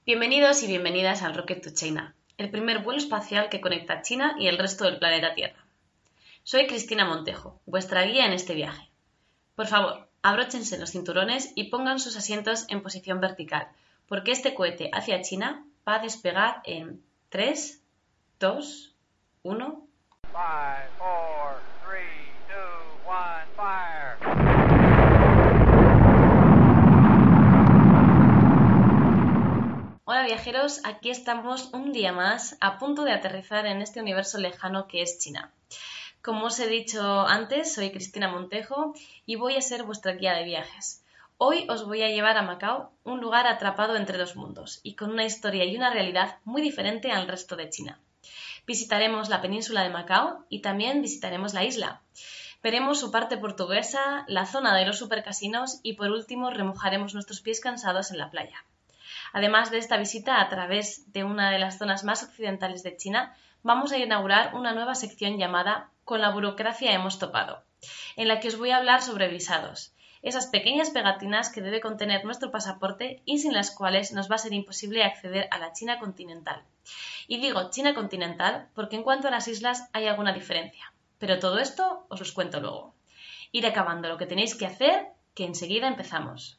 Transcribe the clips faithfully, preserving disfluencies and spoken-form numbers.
Bienvenidos y bienvenidas al Rocket to China, el primer vuelo espacial que conecta China y el resto del planeta Tierra. Soy Cristina Montejo, vuestra guía en este viaje. Por favor, abróchense los cinturones y pongan sus asientos en posición vertical, porque este cohete hacia China va a despegar en tres, dos, uno... five, four, three, two, one, fire. Hola viajeros, aquí estamos un día más a punto de aterrizar en este universo lejano que es China. Como os he dicho antes, soy Cristina Montejo y voy a ser vuestra guía de viajes. Hoy os voy a llevar a Macao, un lugar atrapado entre dos mundos y con una historia y una realidad muy diferente al resto de China. Visitaremos la península de Macao y también visitaremos la isla. Veremos su parte portuguesa, la zona de los supercasinos y por último remojaremos nuestros pies cansados en la playa. Además de esta visita a través de una de las zonas más occidentales de China, vamos a inaugurar una nueva sección llamada Con la burocracia hemos topado, en la que os voy a hablar sobre visados, esas pequeñas pegatinas que debe contener nuestro pasaporte y sin las cuales nos va a ser imposible acceder a la China continental. Y digo China continental porque en cuanto a las islas hay alguna diferencia, pero todo esto os los cuento luego. Ir acabando lo que tenéis que hacer, que enseguida empezamos.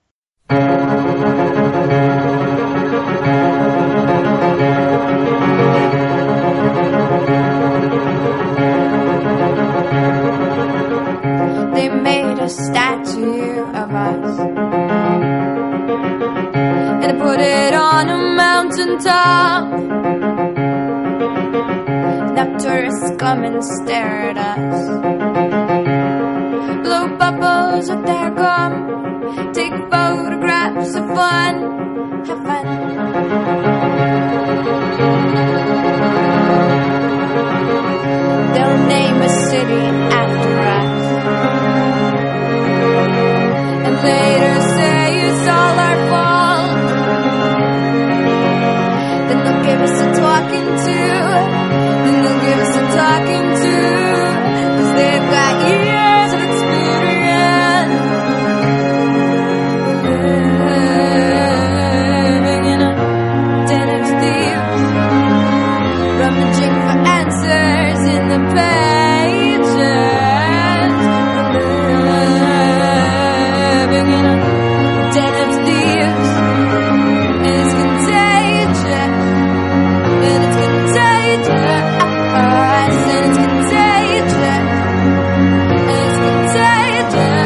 They made a statue of us and put it on a mountain top. Now tourists come and stare at us, blow bubbles with their gum, take photographs of fun, have fun. They'll name a city after us and later say it's all our fault. Then they'll give us a talking to, then they'll give us a talking to, 'cause they've got years of experience living in a den of thieves, rummaging for answers in the pages, living in a den of thieves, and it's contagious, and it's contagious, and it's contagious, and it's contagious.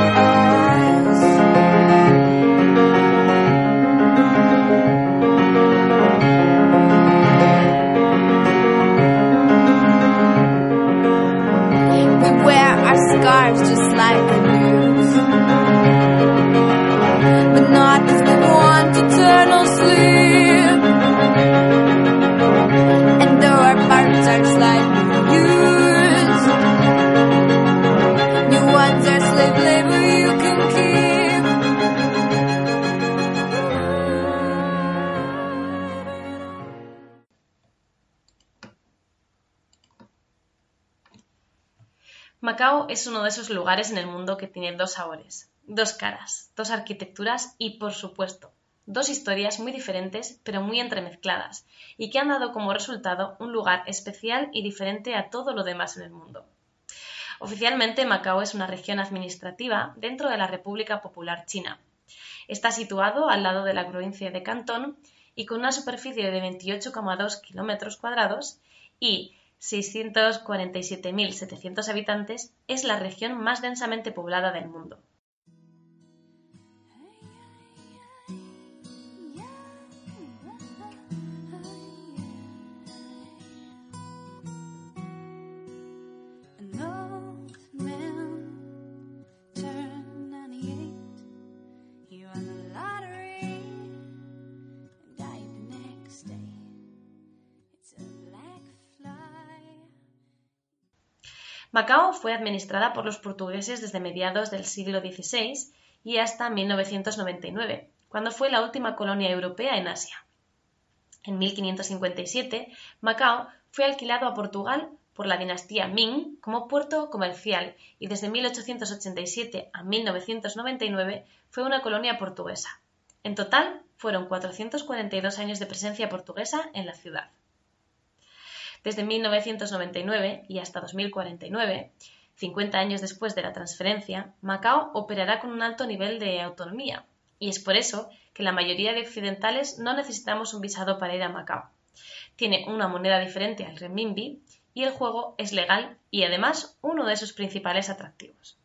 We wear our scars just like the news, but not if we want eternal sleep. And though our parts are slightly used, new ones are slave labor you can keep. Macao es uno de esos lugares en el mundo que tiene dos sabores, dos caras, dos arquitecturas y, por supuesto, dos historias muy diferentes pero muy entremezcladas y que han dado como resultado un lugar especial y diferente a todo lo demás en el mundo. Oficialmente, Macao es una región administrativa dentro de la República Popular China. Está situado al lado de la provincia de Cantón y con una superficie de veintiocho coma dos kilómetros cuadrados y seiscientos cuarenta y siete mil setecientos habitantes, es la región más densamente poblada del mundo. An old man turned ninety-eight. He won the lottery and died the next day. It's a black fly. Macao fue administrada por los portugueses desde mediados del siglo dieciséis y hasta mil novecientos noventa y nueve, cuando fue la última colonia europea en Asia. En mil quinientos cincuenta y siete, Macao fue alquilado a Portugal por la dinastía Ming como puerto comercial y desde mil ochocientos ochenta y siete a mil novecientos noventa y nueve fue una colonia portuguesa. En total, fueron cuatrocientos cuarenta y dos años de presencia portuguesa en la ciudad. Desde mil novecientos noventa y nueve y hasta dos mil cuarenta y nueve, cincuenta años después de la transferencia, Macao operará con un alto nivel de autonomía, y es por eso que la mayoría de occidentales no necesitamos un visado para ir a Macao. Tiene una moneda diferente al renminbi y el juego es legal y además uno de sus principales atractivos.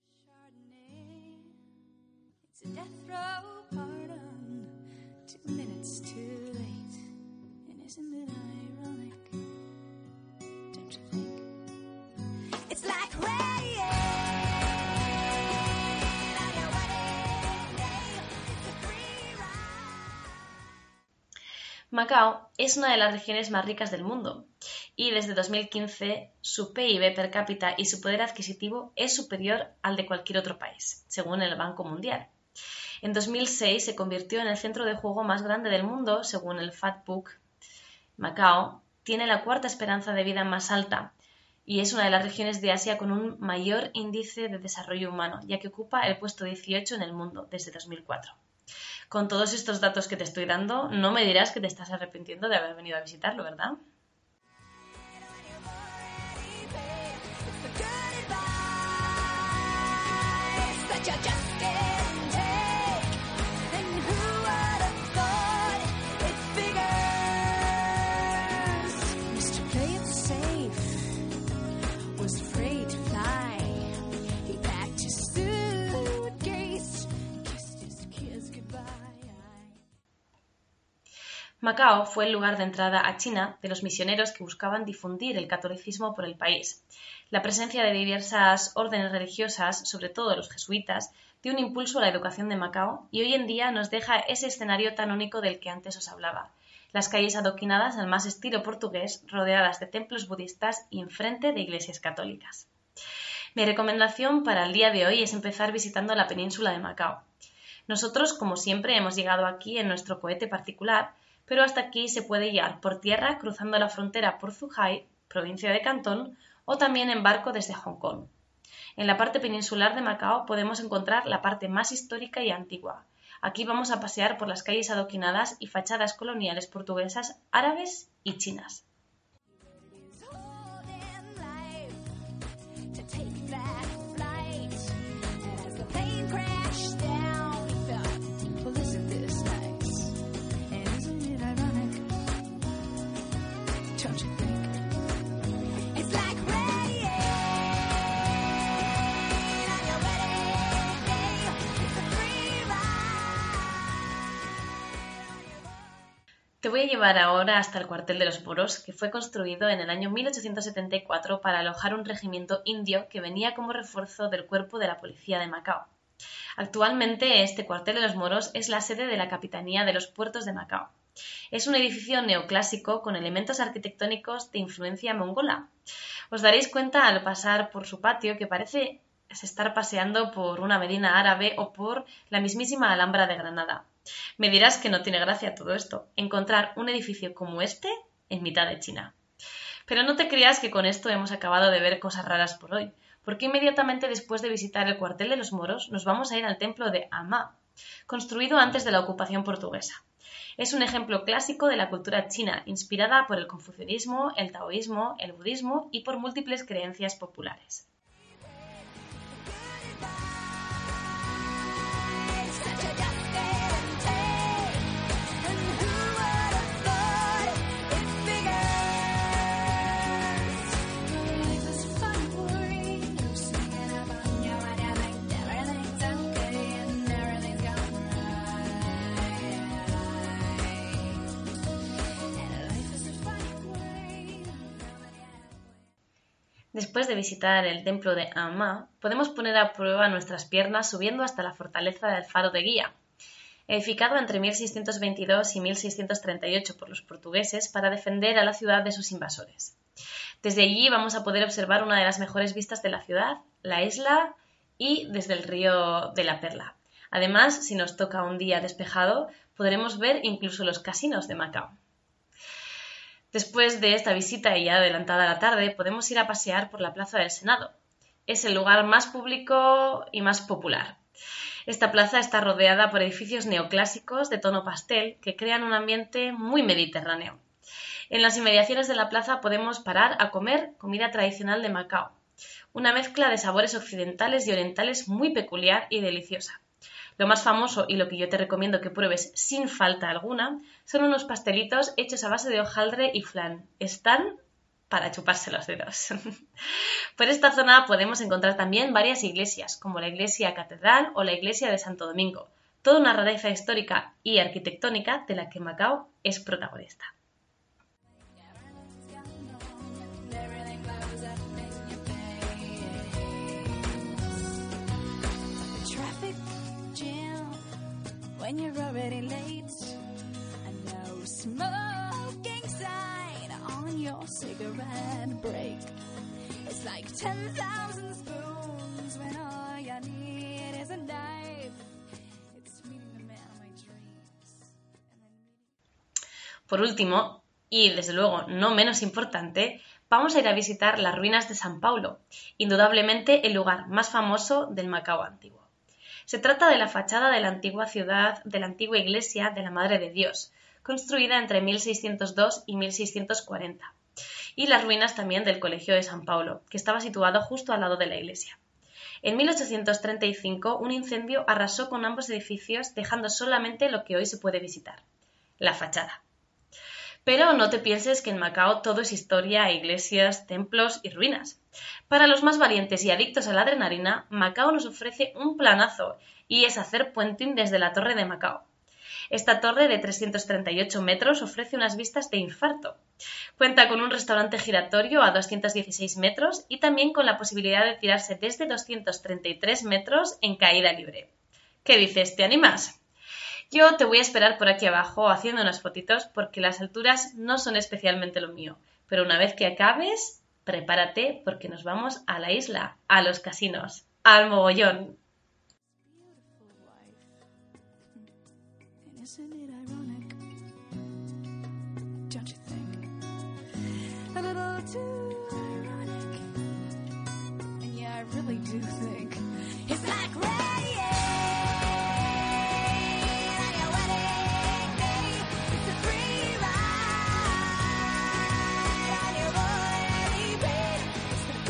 Macao es una de las regiones más ricas del mundo y desde dos mil quince su P I B per cápita y su poder adquisitivo es superior al de cualquier otro país, según el Banco Mundial. En dos mil seis se convirtió en el centro de juego más grande del mundo, según el Factbook. Macao tiene la cuarta esperanza de vida más alta y es una de las regiones de Asia con un mayor índice de desarrollo humano, ya que ocupa el puesto dieciocho en el mundo desde dos mil cuatro. Con todos estos datos que te estoy dando, no me dirás que te estás arrepintiendo de haber venido a visitarlo, ¿verdad? Macao fue el lugar de entrada a China de los misioneros que buscaban difundir el catolicismo por el país. La presencia de diversas órdenes religiosas, sobre todo los jesuitas, dio un impulso a la educación de Macao y hoy en día nos deja ese escenario tan único del que antes os hablaba. Las calles adoquinadas al más estilo portugués, rodeadas de templos budistas y enfrente de iglesias católicas. Mi recomendación para el día de hoy es empezar visitando la península de Macao. Nosotros, como siempre, hemos llegado aquí en nuestro cohete particular, pero hasta aquí se puede llegar por tierra cruzando la frontera por Zhuhai, provincia de Cantón, o también en barco desde Hong Kong. En la parte peninsular de Macao podemos encontrar la parte más histórica y antigua. Aquí vamos a pasear por las calles adoquinadas y fachadas coloniales portuguesas, árabes y chinas. Te voy a llevar ahora hasta el cuartel de los moros, que fue construido en el año mil ochocientos setenta y cuatro para alojar un regimiento indio que venía como refuerzo del cuerpo de la policía de Macao. Actualmente este cuartel de los moros es la sede de la Capitanía de los Puertos de Macao. Es un edificio neoclásico con elementos arquitectónicos de influencia mongola. Os daréis cuenta al pasar por su patio que parece estar paseando por una medina árabe o por la mismísima Alhambra de Granada. Me dirás que no tiene gracia todo esto, encontrar un edificio como este en mitad de China. Pero no te creas que con esto hemos acabado de ver cosas raras por hoy, porque inmediatamente después de visitar el cuartel de los moros nos vamos a ir al templo de Ama, construido antes de la ocupación portuguesa. Es un ejemplo clásico de la cultura china, inspirada por el confucianismo, el taoísmo, el budismo y por múltiples creencias populares. Después de visitar el templo de Ama, podemos poner a prueba nuestras piernas subiendo hasta la fortaleza del Faro de Guía, edificado entre mil seiscientos veintidós y mil seiscientos treinta y ocho por los portugueses para defender a la ciudad de sus invasores. Desde allí vamos a poder observar una de las mejores vistas de la ciudad, la isla y desde el río de la Perla. Además, si nos toca un día despejado, podremos ver incluso los casinos de Macao. Después de esta visita y ya adelantada la tarde, podemos ir a pasear por la Plaza del Senado. Es el lugar más público y más popular. Esta plaza está rodeada por edificios neoclásicos de tono pastel que crean un ambiente muy mediterráneo. En las inmediaciones de la plaza podemos parar a comer comida tradicional de Macao, una mezcla de sabores occidentales y orientales muy peculiar y deliciosa. Lo más famoso y lo que yo te recomiendo que pruebes sin falta alguna son unos pastelitos hechos a base de hojaldre y flan. Están para chuparse los dedos. Por esta zona podemos encontrar también varias iglesias, como la iglesia catedral o la iglesia de Santo Domingo, toda una rareza histórica y arquitectónica de la que Macao es protagonista. When you're already late, and no smoking sign on your cigarette break. It's like ten thousand spoons when all you need is a knife. It's meeting the man of my dreams. Por último, y desde luego no menos importante, vamos a ir a visitar las ruinas de San Paulo, indudablemente el lugar más famoso del Macao antiguo. Se trata de la fachada de la antigua ciudad, de la antigua iglesia de la Madre de Dios, construida entre mil seiscientos dos y mil seiscientos cuarenta, y las ruinas también del Colegio de San Paulo, que estaba situado justo al lado de la iglesia. En mil ochocientos treinta y cinco, un incendio arrasó con ambos edificios, dejando solamente lo que hoy se puede visitar, la fachada. Pero no te pienses que en Macao todo es historia, iglesias, templos y ruinas. Para los más valientes y adictos a la adrenalina, Macao nos ofrece un planazo, y es hacer puenting desde la Torre de Macao. Esta torre de trescientos treinta y ocho metros ofrece unas vistas de infarto. Cuenta con un restaurante giratorio a doscientos dieciséis metros y también con la posibilidad de tirarse desde doscientos treinta y tres metros en caída libre. ¿Qué dices? ¿Te animas? Yo te voy a esperar por aquí abajo haciendo unas fotitos porque las alturas no son especialmente lo mío. Pero una vez que acabes, prepárate porque nos vamos a la isla, a los casinos, al mogollón. Isn't it ironic? Don't you think? A little too ironic. And yeah, I really do think it's like rain on your wedding day. It's a free ride on your royally paid. It's the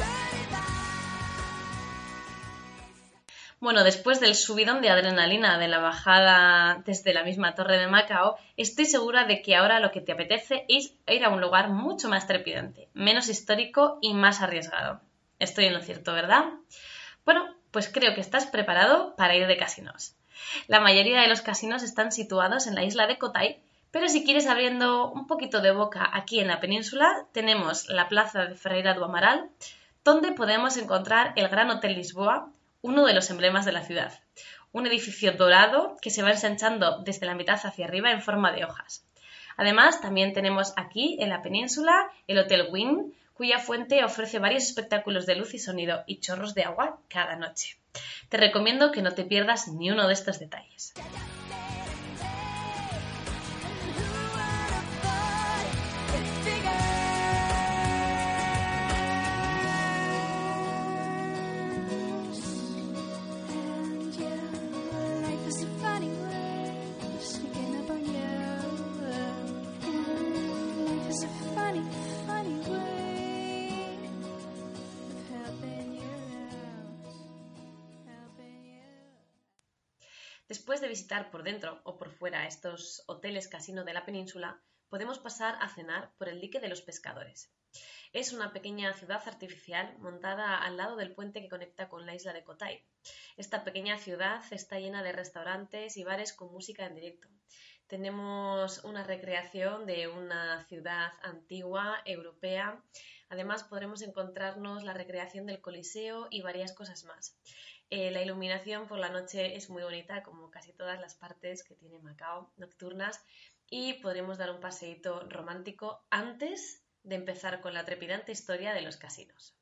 goodbye. Bueno, después del subidón de adrenalina de la bajada desde la misma Torre de Macao, estoy segura de que ahora lo que te apetece es ir a un lugar mucho más trepidante, menos histórico y más arriesgado. Estoy en lo cierto, ¿verdad? Bueno, pues creo que estás preparado para ir de casinos. La mayoría de los casinos están situados en la isla de Cotai, pero si quieres abriendo un poquito de boca aquí en la península, tenemos la plaza de Ferreira do Amaral, donde podemos encontrar el Gran Hotel Lisboa, uno de los emblemas de la ciudad, un edificio dorado que se va ensanchando desde la mitad hacia arriba en forma de hojas. Además, también tenemos aquí en la península el Hotel Wynn, cuya fuente ofrece varios espectáculos de luz y sonido y chorros de agua cada noche. Te recomiendo que no te pierdas ni uno de estos detalles. Después de visitar por dentro o por fuera estos hoteles casino de la península, podemos pasar a cenar por el dique de los pescadores. Es una pequeña ciudad artificial montada al lado del puente que conecta con la isla de Cotai. Esta pequeña ciudad está llena de restaurantes y bares con música en directo. Tenemos una recreación de una ciudad antigua, europea. Además podremos encontrarnos la recreación del Coliseo y varias cosas más. Eh, la iluminación por la noche es muy bonita, como casi todas las partes que tiene Macao nocturnas, y podremos dar un paseíto romántico antes de empezar con la trepidante historia de los casinos.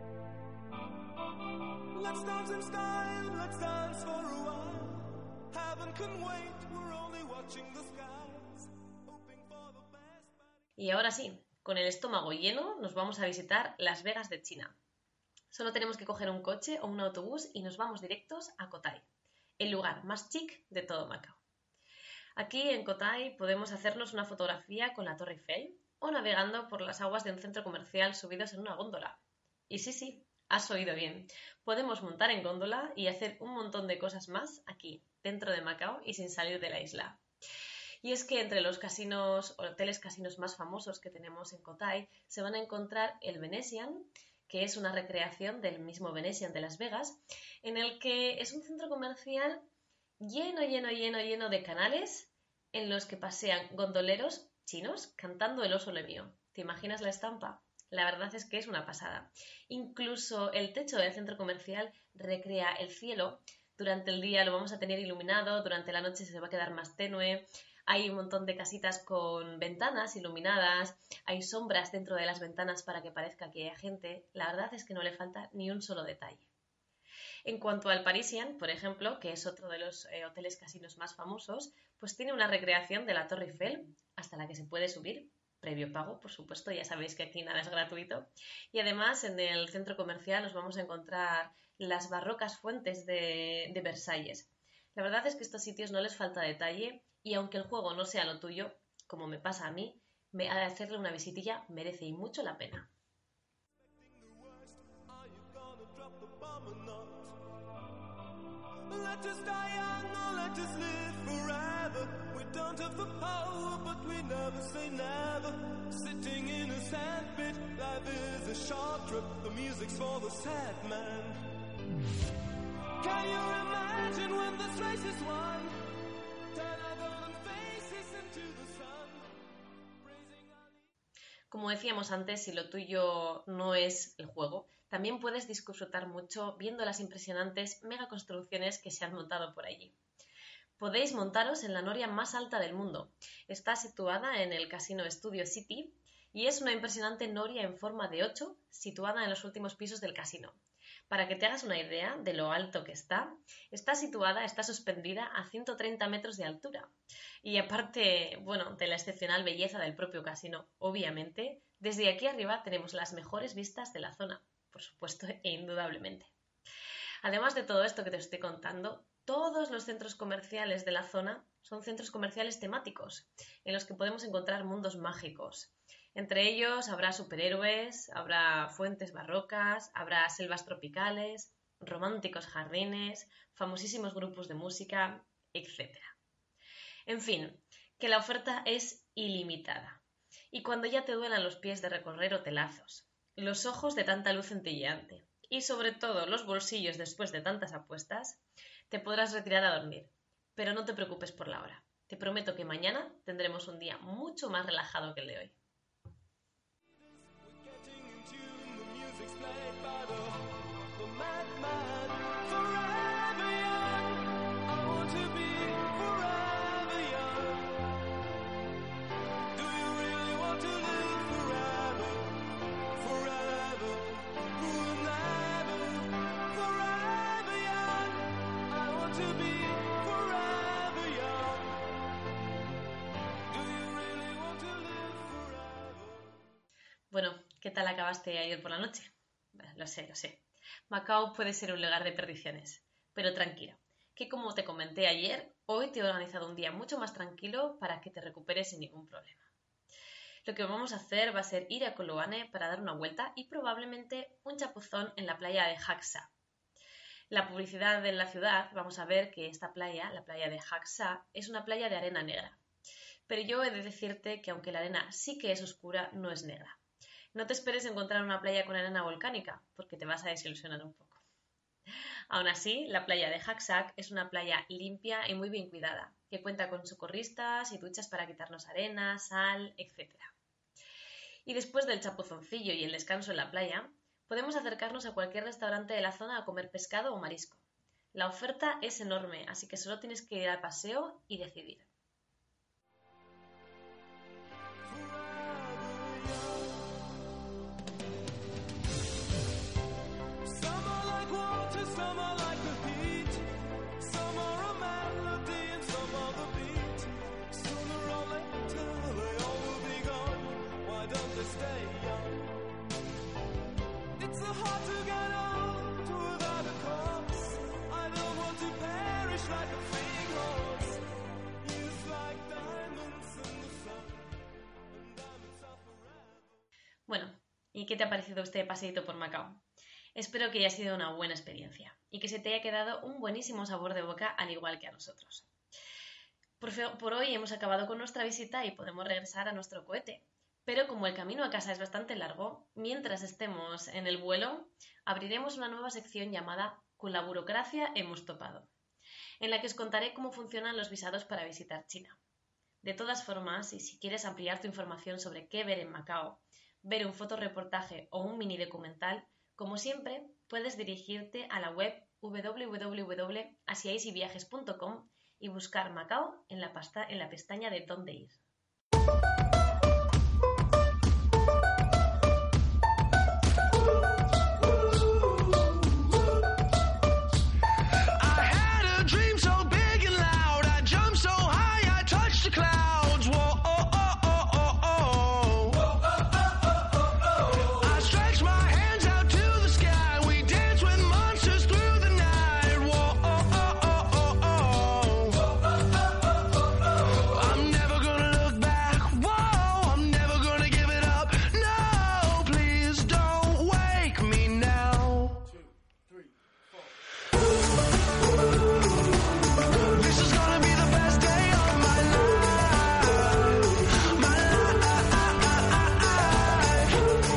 Let's dance in style, let's dance for a while. Have Y ahora sí, con el estómago lleno nos vamos a visitar Las Vegas de China. Solo tenemos que coger un coche o un autobús y nos vamos directos a Cotai, el lugar más chic de todo Macao. Aquí en Cotai podemos hacernos una fotografía con la Torre Eiffel o navegando por las aguas de un centro comercial subidos en una góndola. Y sí, sí, has oído bien. Podemos montar en góndola y hacer un montón de cosas más aquí, dentro de Macao y sin salir de la isla. Y es que entre los casinos o hoteles casinos más famosos que tenemos en Cotai se van a encontrar el Venetian, que es una recreación del mismo Venetian de Las Vegas, en el que es un centro comercial lleno, lleno, lleno, lleno de canales en los que pasean gondoleros chinos cantando El oso le mío. ¿Te imaginas la estampa? La verdad es que es una pasada. Incluso el techo del centro comercial recrea el cielo. Durante el día lo vamos a tener iluminado, durante la noche se va a quedar más tenue. Hay un montón de casitas con ventanas iluminadas, hay sombras dentro de las ventanas para que parezca que hay gente. La verdad es que no le falta ni un solo detalle. En cuanto al Parisian, por ejemplo, que es otro de los eh, hoteles casinos más famosos, pues tiene una recreación de la Torre Eiffel hasta la que se puede subir, previo pago, por supuesto, ya sabéis que aquí nada es gratuito. Y además en el centro comercial nos vamos a encontrar las barrocas fuentes de, de Versalles. La verdad es que estos sitios no les falta detalle y aunque el juego no sea lo tuyo, como me pasa a mí, me, hacerle una visitilla merece y mucho la pena. Let us die young or let us live forever. We don't have the power, but we never say never. Sitting in a sandpit, life is a short trip. The music's for the sad man. Can you imagine when this race is won? Turn our golden faces into the sun. Como decíamos antes, si lo tuyo no es el juego, también puedes disfrutar mucho viendo las impresionantes megaconstrucciones que se han montado por allí. Podéis montaros en la noria más alta del mundo. Está situada en el Casino Studio City y es una impresionante noria en forma de ocho situada en los últimos pisos del casino. Para que te hagas una idea de lo alto que está, está situada, está suspendida a ciento treinta metros de altura. Y aparte, bueno, de la excepcional belleza del propio casino, obviamente, desde aquí arriba tenemos las mejores vistas de la zona, por supuesto e indudablemente. Además de todo esto que te estoy contando, todos los centros comerciales de la zona son centros comerciales temáticos, en los que podemos encontrar mundos mágicos. Entre ellos habrá superhéroes, habrá fuentes barrocas, habrá selvas tropicales, románticos jardines, famosísimos grupos de música, etcétera. En fin, que la oferta es ilimitada. Y cuando ya te duelan los pies de recorrer hotelazos, los ojos de tanta luz centelleante y sobre todo los bolsillos después de tantas apuestas, te podrás retirar a dormir. Pero no te preocupes por la hora. Te prometo que mañana tendremos un día mucho más relajado que el de hoy. Bueno, ¿qué tal acabaste ayer por la noche? Bueno, lo sé, lo sé. Macao puede ser un lugar de perdiciones, pero tranquila, que como te comenté ayer, hoy te he organizado un día mucho más tranquilo para que te recuperes sin ningún problema. Lo que vamos a hacer va a ser ir a Koloane para dar una vuelta y probablemente un chapuzón en la playa de Hak Sa. La publicidad de la ciudad, vamos a ver que esta playa, la playa de Hak Sa, es una playa de arena negra. Pero yo he de decirte que aunque la arena sí que es oscura, no es negra. No te esperes encontrar una playa con arena volcánica, porque te vas a desilusionar un poco. Aún así, la playa de Hak Sa es una playa limpia y muy bien cuidada, que cuenta con socorristas y duchas para quitarnos arena, sal, etcétera. Y después del chapuzoncillo y el descanso en la playa, podemos acercarnos a cualquier restaurante de la zona a comer pescado o marisco. La oferta es enorme, así que solo tienes que ir al paseo y decidir. Some are like water, some are like the heat. Some are a melody stay young. It's so hard to get old without a cause. I don't want to perish like a fleeing horse. He's like diamonds in the sun, and diamonds are forever. Bueno, ¿y qué te ha parecido este paseíto por Macao? Espero que haya sido una buena experiencia y que se te haya quedado un buenísimo sabor de boca al igual que a nosotros. Por, fe- por hoy hemos acabado con nuestra visita y podemos regresar a nuestro cohete. Pero como el camino a casa es bastante largo, mientras estemos en el vuelo, abriremos una nueva sección llamada Con la burocracia hemos topado, en la que os contaré cómo funcionan los visados para visitar China. De todas formas, y si quieres ampliar tu información sobre qué ver en Macao, ver un fotoreportaje o un mini documental, como siempre, puedes dirigirte a la web doble u doble u doble u punto asiaisi viajes punto com y buscar Macao en la, pasta, en la pestaña de dónde ir. I had a dream so big and loud. I jumped so high, I touched the clouds. Whoa, oh, oh, oh, oh, oh. I stretched my hands out to the sky. We danced with monsters through the night. Whoa, oh, oh, oh, oh, oh. I'm never gonna look back. Whoa, I'm never gonna give it up. No, please don't wake me now. This is gonna be the best day of my life. My life.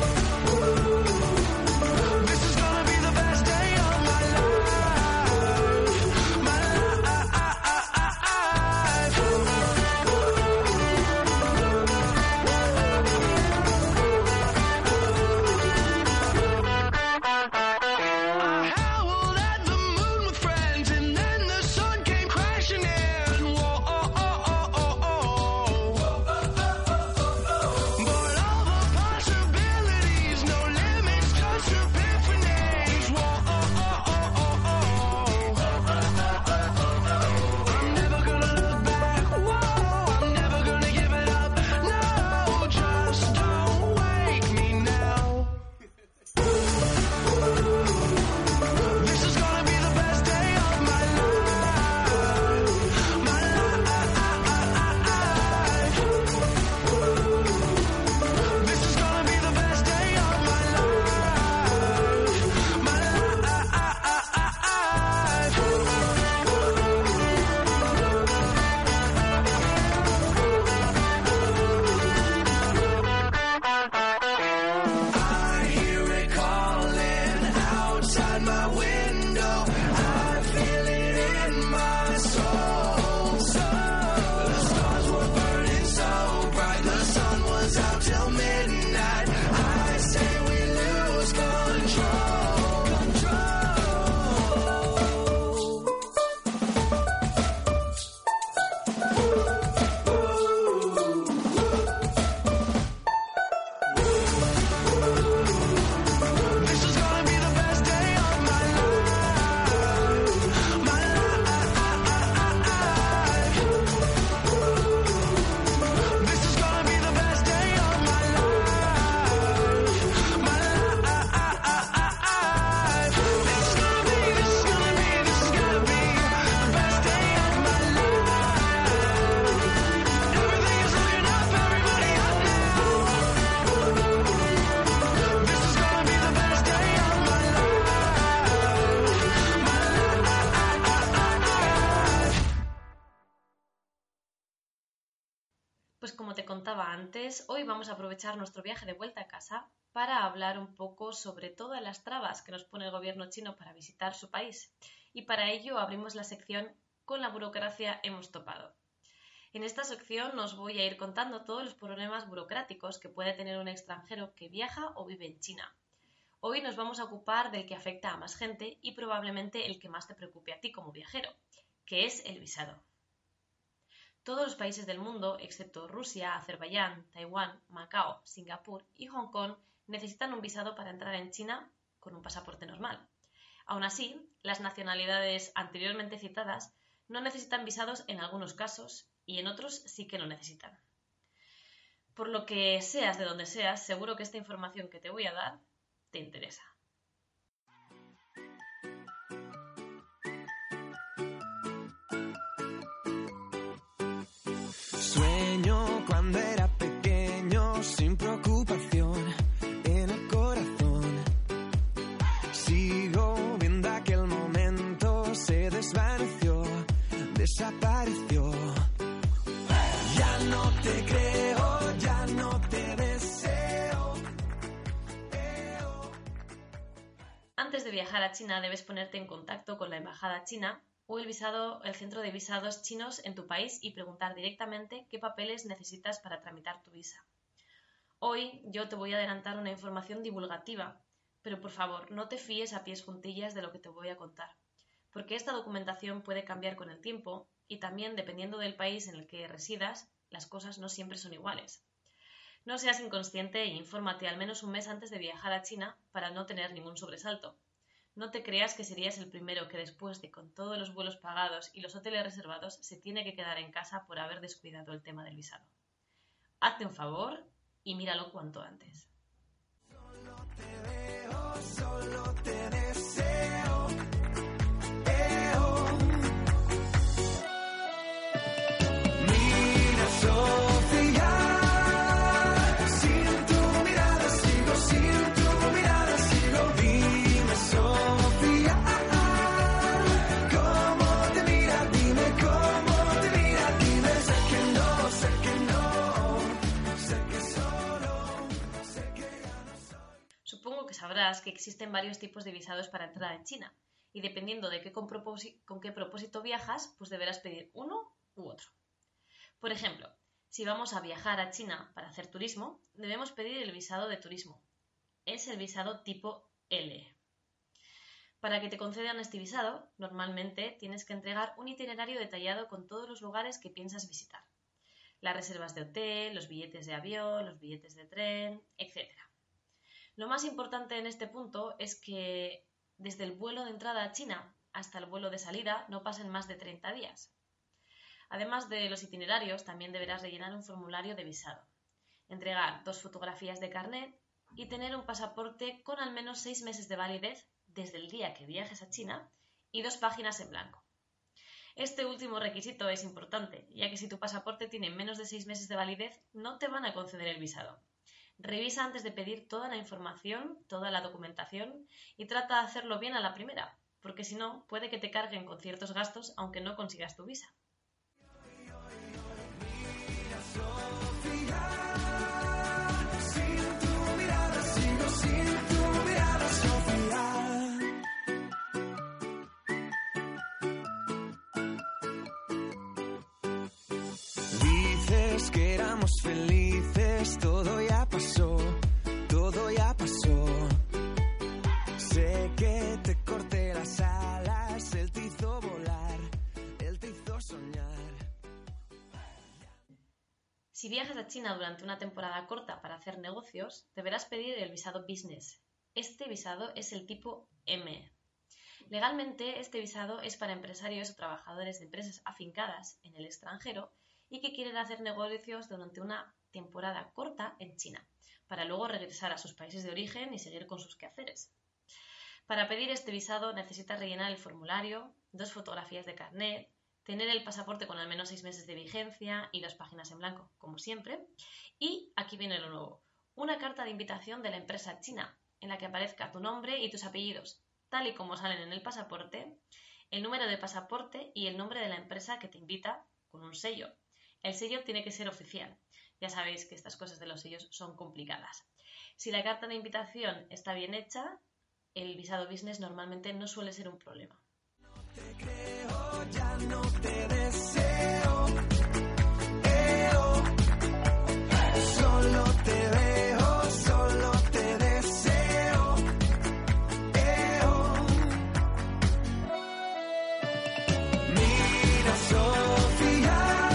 This is gonna be the best day of my life. My I howled at the moon with friends, and then the sun came crashing in. Whoa, oh, oh, oh, oh, oh. But all the possibilities, no limits, just epiphanies. Whoa, oh, oh, oh, oh, oh. I'm never gonna look back. Whoa, I'm never gonna give it up. No, just don't wake me now. This is gonna be the best day of my life. My life. This is gonna be the best day of my life. My I hear it calling outside my window. I feel it in my soul. The stars were burning so bright. The sun was out till midnight. I say we lose control. Control. This is gonna be the best day of my life. My life. This is gonna be the best day of my life. My life. This is gonna be, this is gonna be, this is gonna be the best day of my life. Everything is looking up, everybody up now. This is gonna be the best day of my life. My life. Pues como te contaba antes, hoy vamos a aprovechar nuestro viaje de vuelta a casa para hablar un poco sobre todas las trabas que nos pone el gobierno chino para visitar su país. Y para ello abrimos la sección Con la burocracia hemos topado. En esta sección os voy a ir contando todos los problemas burocráticos que puede tener un extranjero que viaja o vive en China. Hoy nos vamos a ocupar del que afecta a más gente y probablemente el que más te preocupe a ti como viajero, que es el visado. Todos los países del mundo, excepto Rusia, Azerbaiyán, Taiwán, Macao, Singapur y Hong Kong, necesitan un visado para entrar en China con un pasaporte normal. Aún así, las nacionalidades anteriormente citadas no necesitan visados en algunos casos y en otros sí que lo necesitan. Por lo que seas de donde seas, seguro que esta información que te voy a dar te interesa. Sueño cuando era pequeño, sin preocupación en el corazón. Sigo viendo aquel momento, se desvaneció, desapareció. Ya no te creo, ya no te deseo. Antes de viajar a China debes ponerte en contacto con la embajada china o el visado, el centro de visados chinos en tu país y preguntar directamente qué papeles necesitas para tramitar tu visa. Hoy yo te voy a adelantar una información divulgativa, pero por favor no te fíes a pies juntillas de lo que te voy a contar, porque esta documentación puede cambiar con el tiempo y también dependiendo del país en el que residas, las cosas no siempre son iguales. No seas inconsciente e infórmate al menos un mes antes de viajar a China para no tener ningún sobresalto. No te creas que serías el primero que después de con todos los vuelos pagados y los hoteles reservados se tiene que quedar en casa por haber descuidado el tema del visado. Hazte un favor y míralo cuanto antes. Solo te veo, solo te deseo. Eo. Mira, Sofía, sin tu mirada sigo, sin tu mirada sigo. Dime, Sofía, cómo te mira, dime cómo te mira, dime. Sé que no, sé que no, sé que solo, sé que ya no soy. Supongo que sabrás que existen varios tipos de visados para entrar en China y dependiendo de qué con, propósito, con qué propósito viajas, pues deberás pedir uno u otro. Por ejemplo, si vamos a viajar a China para hacer turismo, debemos pedir el visado de turismo. Es el visado tipo L. Para que te concedan este visado, normalmente tienes que entregar un itinerario detallado con todos los lugares que piensas visitar. Las reservas de hotel, los billetes de avión, los billetes de tren, etcétera. Lo más importante en este punto es que desde el vuelo de entrada a China hasta el vuelo de salida no pasen más de treinta días. Además de los itinerarios, también deberás rellenar un formulario de visado, entregar dos fotografías de carnet y tener un pasaporte con al menos seis meses de validez desde el día que viajes a China y dos páginas en blanco. Este último requisito es importante, ya que si tu pasaporte tiene menos de seis meses de validez, no te van a conceder el visado. Revisa antes de pedir toda la información, toda la documentación y trata de hacerlo bien a la primera, porque si no, puede que te carguen con ciertos gastos aunque no consigas tu visa. Sin tu mirada sigo, sin tu mirada, Sofía. Dices que éramos felices, todo ya pasó, todo ya pasó. Sé que te corté las alas, él te hizo volar, él te hizo soñar. Si viajas a China durante una temporada corta para hacer negocios, deberás pedir el visado Business. Este visado es el tipo M. Legalmente, este visado es para empresarios o trabajadores de empresas afincadas en el extranjero y que quieren hacer negocios durante una temporada corta en China, para luego regresar a sus países de origen y seguir con sus quehaceres. Para pedir este visado necesitas rellenar el formulario, dos fotografías de carnet, tener el pasaporte con al menos seis meses de vigencia y dos páginas en blanco, como siempre. Y aquí viene lo nuevo, una carta de invitación de la empresa china, en la que aparezca tu nombre y tus apellidos, tal y como salen en el pasaporte, el número de pasaporte y el nombre de la empresa que te invita con un sello. El sello tiene que ser oficial. Ya sabéis que estas cosas de los sellos son complicadas. Si la carta de invitación está bien hecha, el visado business normalmente no suele ser un problema. Te creo, ya no te deseo. Eo. Solo te veo, solo te deseo. Eo. Mira, Sofía,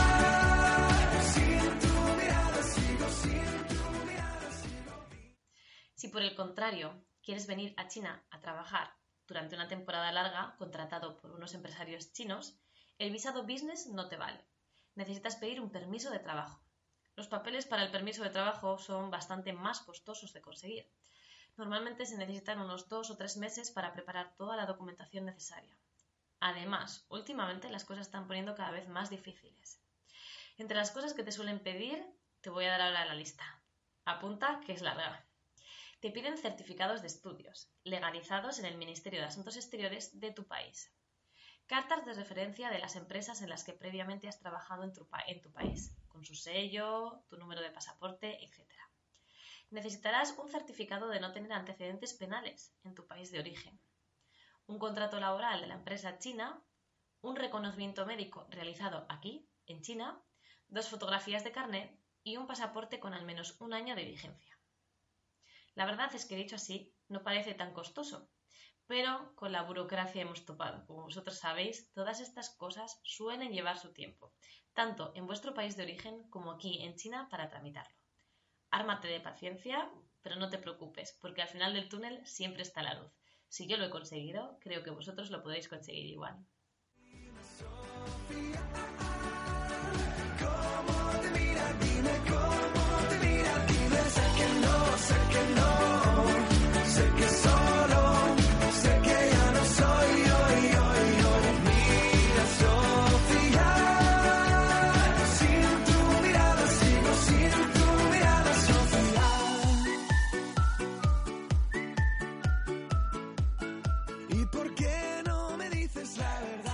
sin tu mirada sigo, sin tu mirada sigo. Si por el contrario quieres venir a China a trabajar durante una temporada larga, contratado por unos empresarios chinos, el visado business no te vale. Necesitas pedir un permiso de trabajo. Los papeles para el permiso de trabajo son bastante más costosos de conseguir. Normalmente se necesitan unos dos o tres meses para preparar toda la documentación necesaria. Además, últimamente las cosas están poniendo cada vez más difíciles. Entre las cosas que te suelen pedir, te voy a dar ahora la lista. Apunta, que es larga. Te piden certificados de estudios, legalizados en el Ministerio de Asuntos Exteriores de tu país. Cartas de referencia de las empresas en las que previamente has trabajado en tu, en tu país, con su sello, tu número de pasaporte, etcétera. Necesitarás un certificado de no tener antecedentes penales en tu país de origen, un contrato laboral de la empresa china, un reconocimiento médico realizado aquí, en China, dos fotografías de carnet y un pasaporte con al menos un año de vigencia. La verdad es que dicho así, no parece tan costoso, pero con la burocracia hemos topado. Como vosotros sabéis, todas estas cosas suelen llevar su tiempo, tanto en vuestro país de origen como aquí en China para tramitarlo. Ármate de paciencia, pero no te preocupes, porque al final del túnel siempre está la luz. Si yo lo he conseguido, creo que vosotros lo podéis conseguir igual. ¿Cómo te mira? Dime cómo te mira. Dime, sé que no, sé que no, sé que solo, sé que ya no soy hoy, hoy, hoy. Mira, Sofía, sin tu mirada sigo, sin tu mirada, Sofía. ¿Y por qué no me dices la verdad?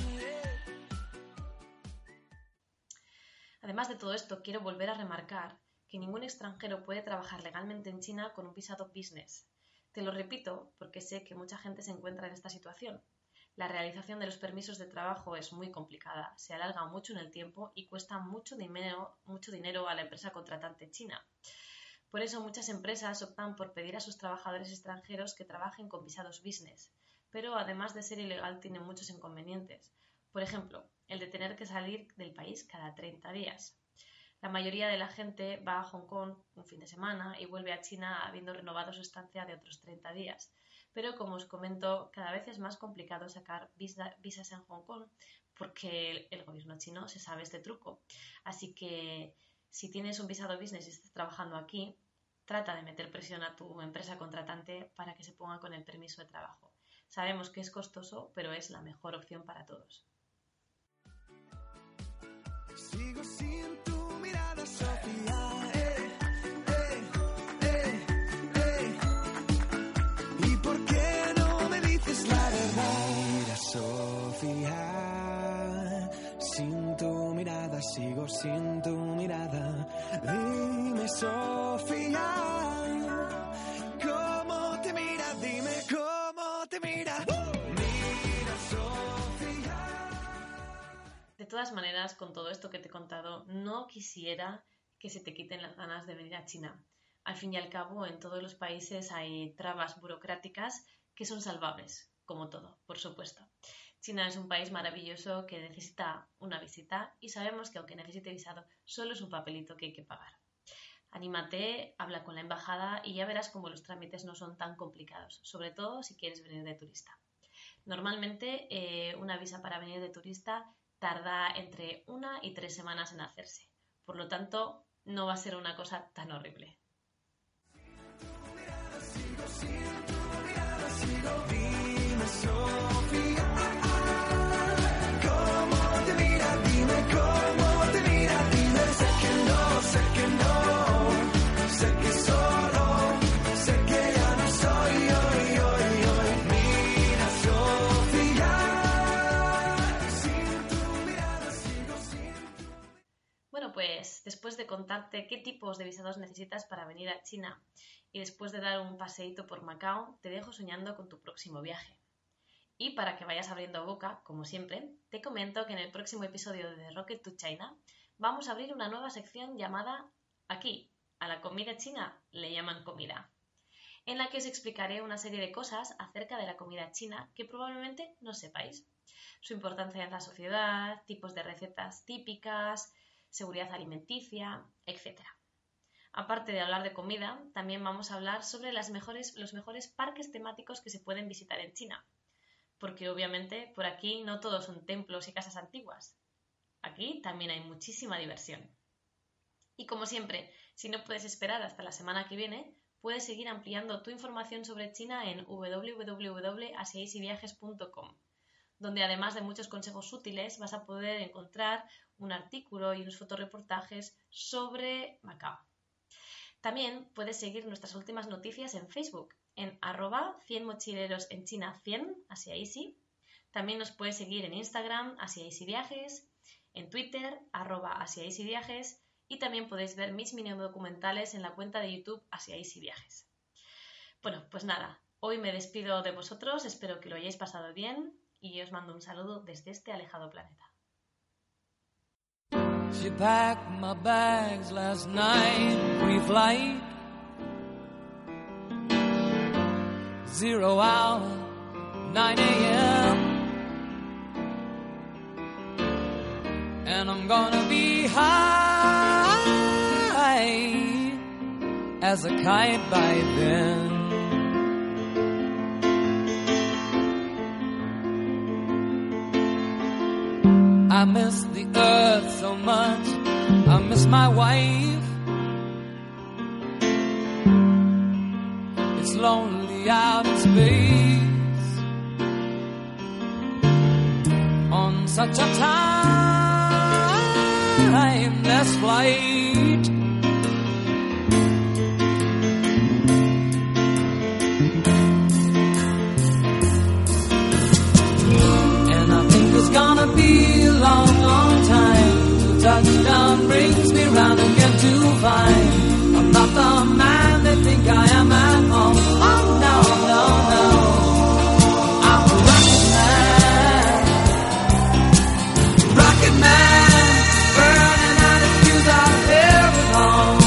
Además de todo esto, quiero volver a remarcar que ningún extranjero puede trabajar legalmente en China con un visado business. Te lo repito porque sé que mucha gente se encuentra en esta situación. La realización de los permisos de trabajo es muy complicada, se alarga mucho en el tiempo y cuesta mucho dinero, mucho dinero a la empresa contratante china. Por eso muchas empresas optan por pedir a sus trabajadores extranjeros que trabajen con visados business, pero además de ser ilegal tiene muchos inconvenientes. Por ejemplo, el de tener que salir del país cada treinta días. La mayoría de la gente va a Hong Kong un fin de semana y vuelve a China habiendo renovado su estancia de otros treinta días. Pero como os comento, cada vez es más complicado sacar visa, visas en Hong Kong porque el, el gobierno chino se sabe este truco. Así que si tienes un visado business y estás trabajando aquí, trata de meter presión a tu empresa contratante para que se ponga con el permiso de trabajo. Sabemos que es costoso, pero es la mejor opción para todos. Sigo sin tu mirada, Sofía. Eh, eh, eh, eh. ¿Y por qué no me dices la verdad? Mira, Sofía. Sin tu mirada, sigo sin tu mirada. Dime, Sofía. ¿Cómo te mira? Dime cómo te mira. Mira, Sofía. De todas maneras, con todo esto que te he contado, no quisiera que se te quiten las ganas de venir a China. Al fin y al cabo, en todos los países hay trabas burocráticas que son salvables, como todo, por supuesto. China es un país maravilloso que necesita una visita y sabemos que aunque necesite visado, solo es un papelito que hay que pagar. Anímate, habla con la embajada y ya verás cómo los trámites no son tan complicados, sobre todo si quieres venir de turista. Normalmente, eh, una visa para venir de turista tarda entre una y tres semanas en hacerse. Por lo tanto, no va a ser una cosa tan horrible. Dime, Sofía, ¿cómo te mira? Dime cómo te mira. Dime, sé que no, sé que no, sé que solo, sé que ya no soy hoy, hoy, hoy. Mira, Sofía, sin tu mirada sigo sin tu... Bueno, pues después de contarte qué tipos de visados necesitas para venir a China y después de dar un paseíto por Macao, te dejo soñando con tu próximo viaje. Y para que vayas abriendo boca, como siempre, te comento que en el próximo episodio de Rocket to China vamos a abrir una nueva sección llamada Aquí, a la comida china le llaman comida, en la que os explicaré una serie de cosas acerca de la comida china que probablemente no sepáis. Su importancia en la sociedad, tipos de recetas típicas, seguridad alimenticia, etcétera. Aparte de hablar de comida, también vamos a hablar sobre las mejores, los mejores parques temáticos que se pueden visitar en China. Porque obviamente por aquí no todos son templos y casas antiguas. Aquí también hay muchísima diversión. Y como siempre, si no puedes esperar hasta la semana que viene, puedes seguir ampliando tu información sobre China en w w w punto asia easy viajes punto com, donde además de muchos consejos útiles vas a poder encontrar un artículo y unos fotoreportajes sobre Macao. También puedes seguir nuestras últimas noticias en Facebook, en arroba cien mochileros en China cien, Asia Easy. También nos puedes seguir en Instagram, Asia Easy Viajes, en Twitter, arroba Asia Easy Viajes, y también podéis ver mis mini documentales en la cuenta de YouTube Asia Easy Viajes. Bueno, pues nada, hoy me despido de vosotros, espero que lo hayáis pasado bien y os mando un saludo desde este alejado planeta. She packed my bags last night, pre-flight, zero hour, nine a.m. And I'm gonna be high as a kite by then. I miss the earth so much, I miss my wife. It's lonely out in space on such a timeless flight. And I think it's gonna be a long, long time till touchdown brings me round again to find I'm not the man they think I am at home. Oh no, no, no, I'm a rocket man, rocket man, burning out his fuse out here at home.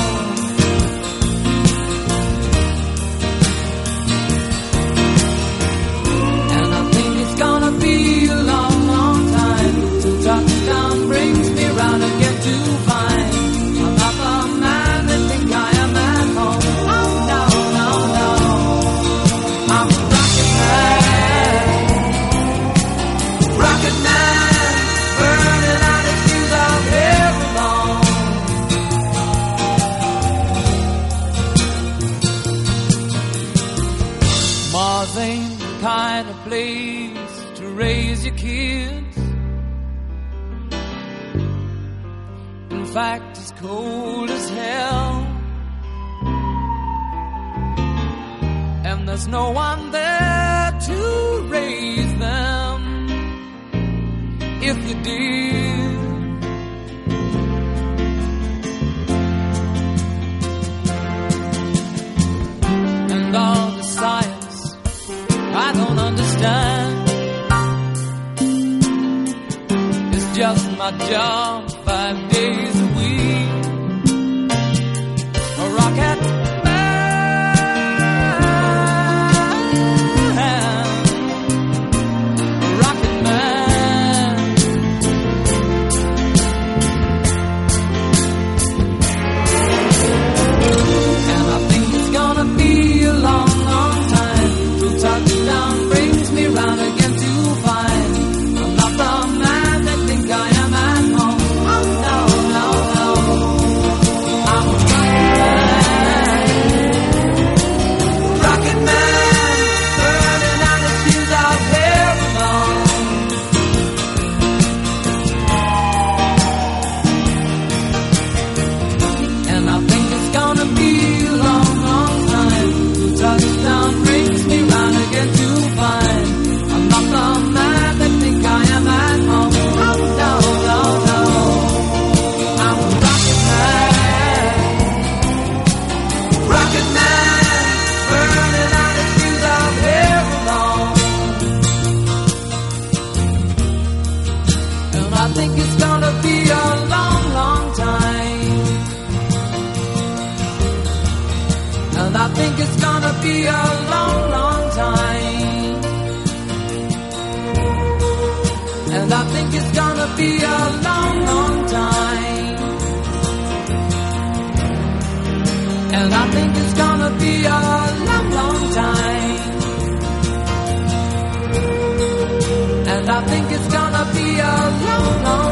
And I think it's gonna be a long, long time till touchdown brings me round again to find I'm not the man they think I am at home. Oh no, no, no, I'm a rocket man, rocket man, burning out his fuse out here alone. Mars ain't the kind of place to raise your kids. In fact, it's cold as hell, and there's no one there to raise them if you did. And all the science I don't understand, it's just my job five days a week. A rocket man, a rocket man. And I think it's gonna be a long, long time till touchdown brings me round again to find I'm not the man they think I am at home. Oh no, no, no, I'm a rocket man, rocket man, burning out his fuse out here alone. And I think it's gonna be a long, long time till touchdown brings me round again to find I'm not the man they think I am at home. Oh no, no, no, I'm a rocket man, rocket man, burning out his fuse out here alone. And I think it's gonna be a long, long time. And I think it's gonna be a long, long time. And I think it's gonna be a long, long time. And I think it's gonna be a long, long time. And I think it's gonna be a long, long